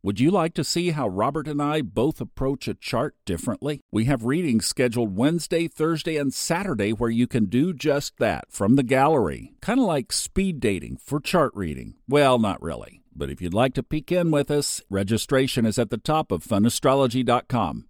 Would you like to see how Robert and I both approach a chart differently? We have readings scheduled Wednesday, Thursday, and Saturday where you can do just that from the gallery. Kind of like speed dating for chart reading. Well, not really. But if you'd like to peek in with us, registration is at the top of funastrology.com.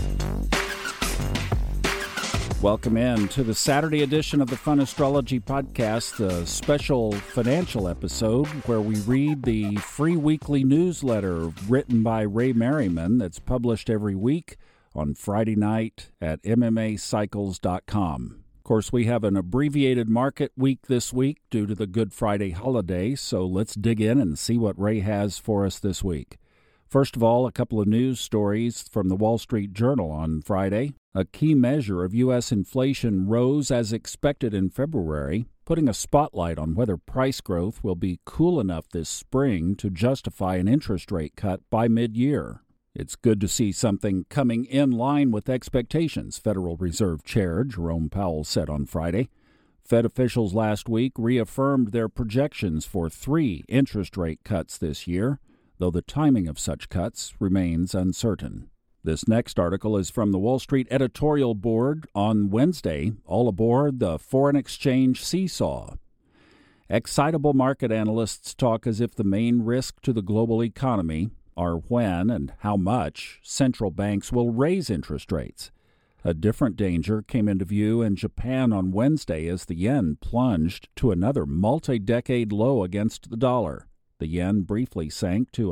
Welcome in to the Saturday edition of the Fun Astrology Podcast, the special financial episode where we read the free weekly newsletter written by Ray Merriman that's published every week on Friday night at MMAcycles.com. Of course, we have an abbreviated market week this week due to the Good Friday holiday, so let's dig in and see what Ray has for us this week. First of all, a couple of news stories from the Wall Street Journal on Friday. A key measure of U.S. inflation rose as expected in February, putting a spotlight on whether price growth will be cool enough this spring to justify an interest rate cut by mid-year. It's good to see something coming in line with expectations, Federal Reserve Chair Jerome Powell said on Friday. Fed officials last week reaffirmed their projections for 3 interest rate cuts this year, though the timing of such cuts remains uncertain. This next article is from the Wall Street editorial board on Wednesday, all aboard the foreign exchange seesaw. Excitable market analysts talk as if the main risk to the global economy are when and how much central banks will raise interest rates. A different danger came into view in Japan on Wednesday as the yen plunged to another multi-decade low against the dollar. The yen briefly sank to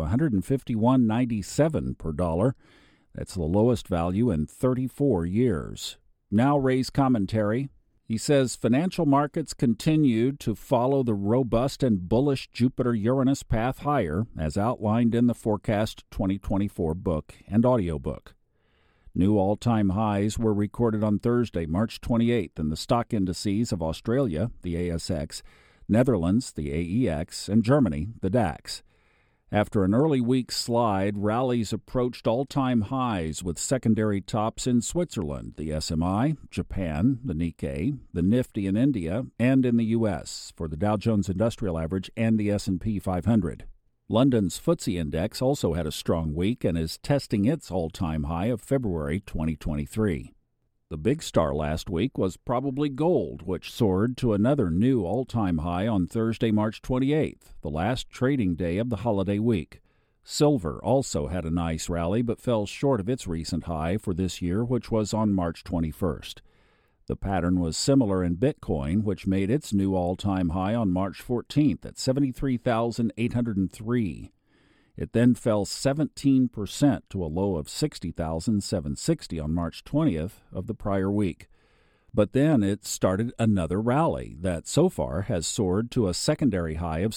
151.97 per dollar. That's the lowest value in 34 years. Now Ray's commentary. He says financial markets continued to follow the robust and bullish Jupiter-Uranus path higher, as outlined in the Forecast 2024 book and audiobook. New all-time highs were recorded on Thursday, March 28th, in the stock indices of Australia, the ASX, Netherlands, the AEX, and Germany, the DAX. After an early week slide, rallies approached all-time highs with secondary tops in Switzerland, the SMI, Japan, the Nikkei, the Nifty in India, and in the U.S. for the Dow Jones Industrial Average and the S&P 500. London's FTSE Index also had a strong week and is testing its all-time high of February 2023. The big star last week was probably gold, which soared to another new all-time high on Thursday, March 28th, the last trading day of the holiday week. Silver also had a nice rally but fell short of its recent high for this year, which was on March 21st. The pattern was similar in Bitcoin, which made its new all-time high on March 14th at 73,803. It then fell 17% to a low of 60,760 on March 20th of the prior week. But then it started another rally that so far has soared to a secondary high of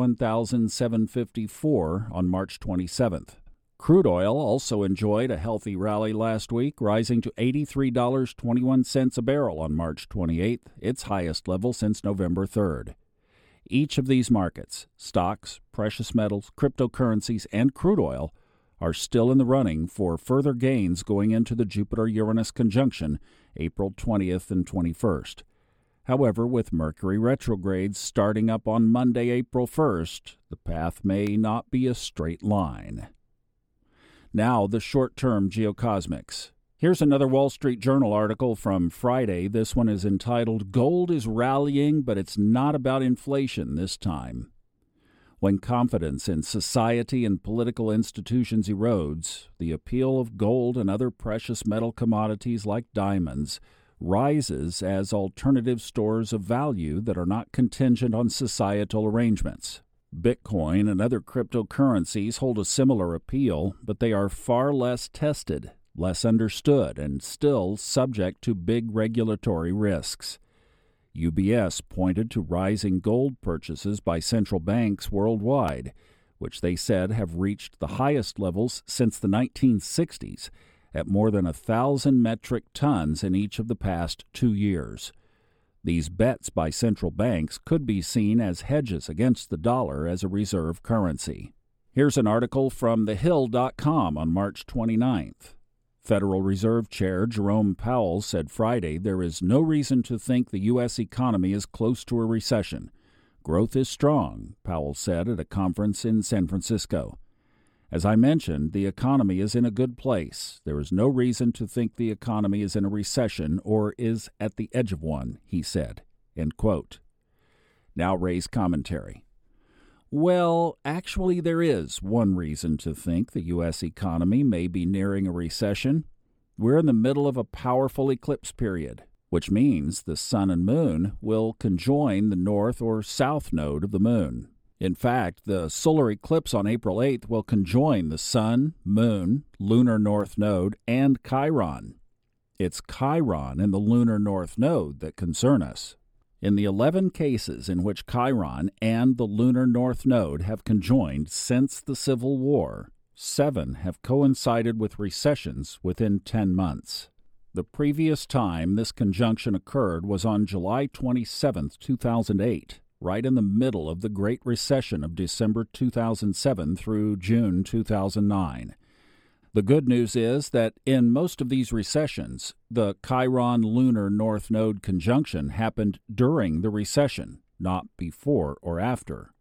71,754 on March 27th. Crude oil also enjoyed a healthy rally last week, rising to $83.21 a barrel on March 28th, its highest level since November 3rd. Each of these markets, stocks, precious metals, cryptocurrencies, and crude oil, are still in the running for further gains going into the Jupiter-Uranus conjunction April 20th and 21st. However, with Mercury retrogrades starting up on Monday, April 1st, the path may not be a straight line. Now, the short-term geocosmics. Here's another Wall Street Journal article from Friday. This one is entitled, Gold is Rallying, but It's Not About Inflation This Time. When confidence in society and political institutions erodes, the appeal of gold and other precious metal commodities like diamonds rises as alternative stores of value that are not contingent on societal arrangements. Bitcoin and other cryptocurrencies hold a similar appeal, but they are far less tested, less understood, and still subject to big regulatory risks. UBS pointed to rising gold purchases by central banks worldwide, which they said have reached the highest levels since the 1960s, at more than 1,000 metric tons in each of the past 2 years. These bets by central banks could be seen as hedges against the dollar as a reserve currency. Here's an article from TheHill.com on March 29th. Federal Reserve Chair Jerome Powell said Friday there is no reason to think the U.S. economy is close to a recession. Growth is strong, Powell said at a conference in San Francisco. As I mentioned, the economy is in a good place. There is no reason to think the economy is in a recession or is at the edge of one, he said." End quote. Now Ray's commentary. Well, actually there is one reason to think the U.S. economy may be nearing a recession. We're in the middle of a powerful eclipse period, which means the sun and moon will conjoin the north or south node of the moon. In fact, the solar eclipse on April 8th will conjoin the sun, moon, lunar north node, and Chiron. It's Chiron and the lunar north node that concern us. In the 11 cases in which Chiron and the lunar north node have conjoined since the Civil War, 7 have coincided with recessions within 10 months. The previous time this conjunction occurred was on July 27, 2008, right in the middle of the Great Recession of December 2007 through June 2009. The good news is that in most of these recessions, the Chiron lunar north node conjunction happened during the recession, not before or after.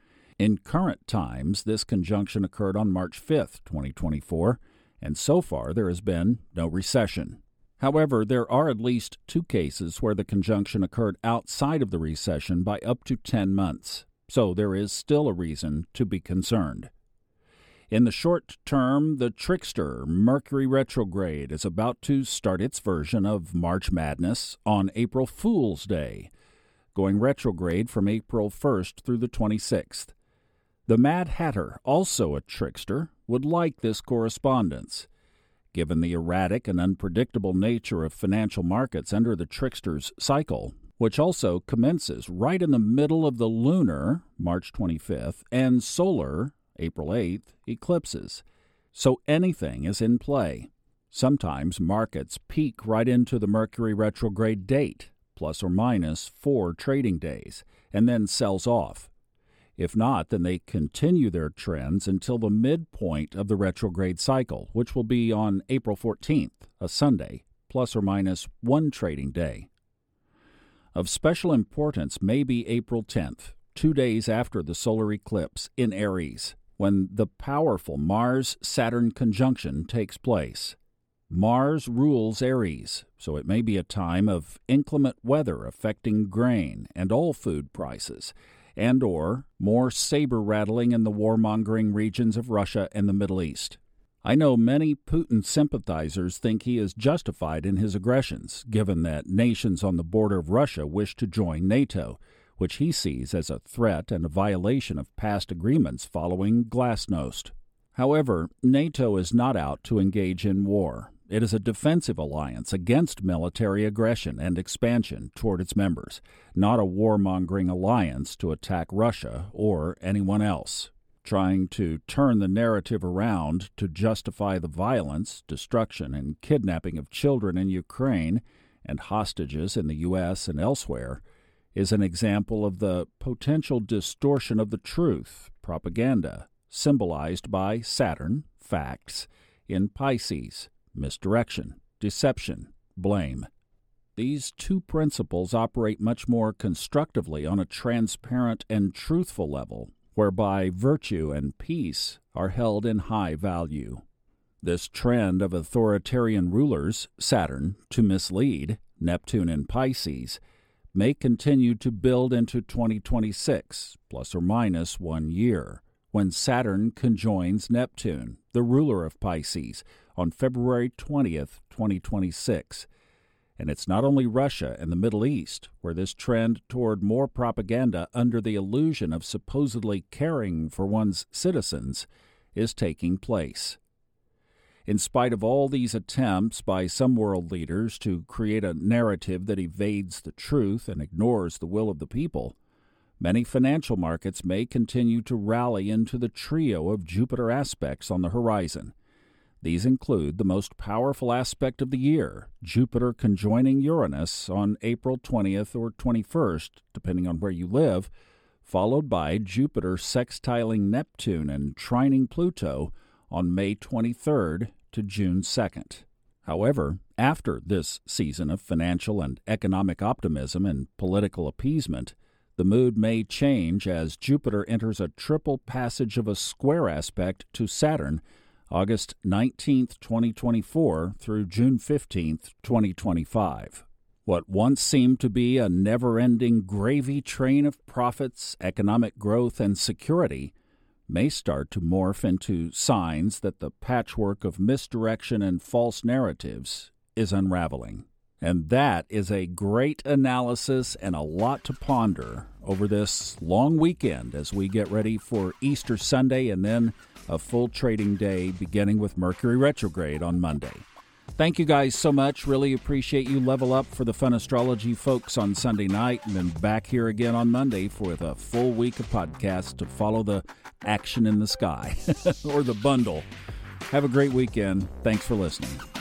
In current times, this conjunction occurred on March 5, 2024, and so far there has been no recession. However, there are at least 2 cases where the conjunction occurred outside of the recession by up to 10 months, so there is still a reason to be concerned. In the short term, the trickster Mercury retrograde is about to start its version of March Madness on April Fool's Day, going retrograde from April 1st through the 26th. The Mad Hatter, also a trickster, would like this correspondence. Given the erratic and unpredictable nature of financial markets under the trickster's cycle, which also commences right in the middle of the lunar, March 25th, and solar, April 8th, eclipses. So anything is in play. Sometimes markets peak right into the Mercury retrograde date, plus or minus 4 trading days, and then sells off. If not, then they continue their trends until the midpoint of the retrograde cycle, which will be on April 14th, a Sunday, plus or minus 1 trading day. Of special importance may be April 10th, 2 days after the solar eclipse in Aries, when the powerful Mars-Saturn conjunction takes place. Mars rules Aries, so it may be a time of inclement weather affecting grain and all food prices, and or more saber-rattling in the warmongering regions of Russia and the Middle East. I know many Putin sympathizers think he is justified in his aggressions, given that nations on the border of Russia wish to join NATO, which he sees as a threat and a violation of past agreements following Glasnost. However, NATO is not out to engage in war. It is a defensive alliance against military aggression and expansion toward its members, not a warmongering alliance to attack Russia or anyone else. Trying to turn the narrative around to justify the violence, destruction, and kidnapping of children in Ukraine and hostages in the U.S. and elsewhere is an example of the potential distortion of the truth, propaganda, symbolized by Saturn, facts, in Pisces, misdirection, deception, blame. These 2 principles operate much more constructively on a transparent and truthful level, whereby virtue and peace are held in high value. This trend of authoritarian rulers, Saturn, to mislead, Neptune in Pisces, may continue to build into 2026, plus or minus 1 year, when Saturn conjoins Neptune, the ruler of Pisces, on February 20th, 2026. And it's not only Russia and the Middle East where this trend toward more propaganda under the illusion of supposedly caring for one's citizens is taking place. In spite of all these attempts by some world leaders to create a narrative that evades the truth and ignores the will of the people, many financial markets may continue to rally into the trio of Jupiter aspects on the horizon. These include the most powerful aspect of the year, Jupiter conjoining Uranus on April 20th or 21st, depending on where you live, followed by Jupiter sextiling Neptune and trining Pluto on May 23rd to June 2nd. However, after this season of financial and economic optimism and political appeasement, The mood may change as Jupiter enters a triple passage of a square aspect to Saturn, August 19th, 2024 through June 15th, 2025. What once seemed to be a never-ending gravy train of profits, economic growth, and security may start to morph into signs that the patchwork of misdirection and false narratives is unraveling. And that is a great analysis and a lot to ponder over this long weekend as we get ready for Easter Sunday and then a full trading day beginning with Mercury retrograde on Monday. Thank you guys so much. Really appreciate you. Level up for the Fun Astrology folks on Sunday night and then back here again on Monday with a full week of podcasts to follow the action in the sky or the bundle. Have a great weekend. Thanks for listening.